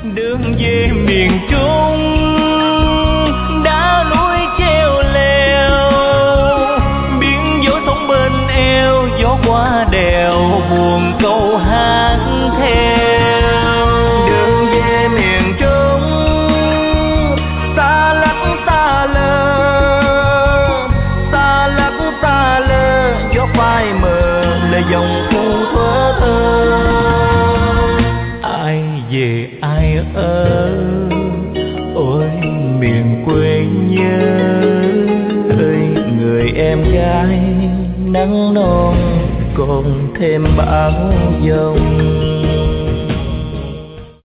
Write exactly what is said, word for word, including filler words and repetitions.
đường về miền Trung đá núi treo leo, biển dối sóng bên eo, gió qua đèo buồn câu hát theo. Đường về miền Trung xa lắc xa lơ, xa lắc xa lơ, gió phai mờ lời dòng thu thơ thơ. Ai về ai ở, ôi miền quê nhớ ơi người em gái nắng non còn thêm bão giông.